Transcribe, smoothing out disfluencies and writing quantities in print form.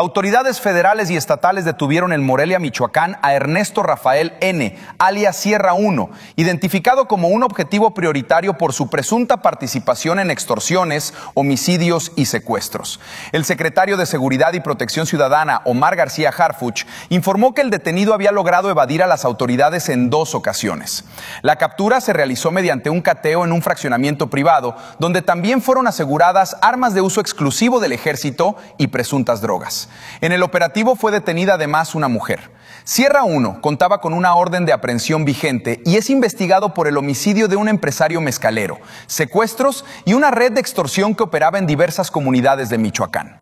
Autoridades federales y estatales detuvieron en Morelia, Michoacán, a Ernesto Rafael N., alias Sierra 1, identificado como un objetivo prioritario por su presunta participación en extorsiones, homicidios y secuestros. El secretario de Seguridad y Protección Ciudadana, Omar García Harfuch, informó que el detenido había logrado evadir a las autoridades en 2 ocasiones. La captura se realizó mediante un cateo en un fraccionamiento privado, donde también fueron aseguradas armas de uso exclusivo del ejército y presuntas drogas. En el operativo fue detenida además una mujer. Sierra 1 contaba con una orden de aprehensión vigente y es investigado por el homicidio de un empresario mezcalero, secuestros y una red de extorsión que operaba en diversas comunidades de Michoacán.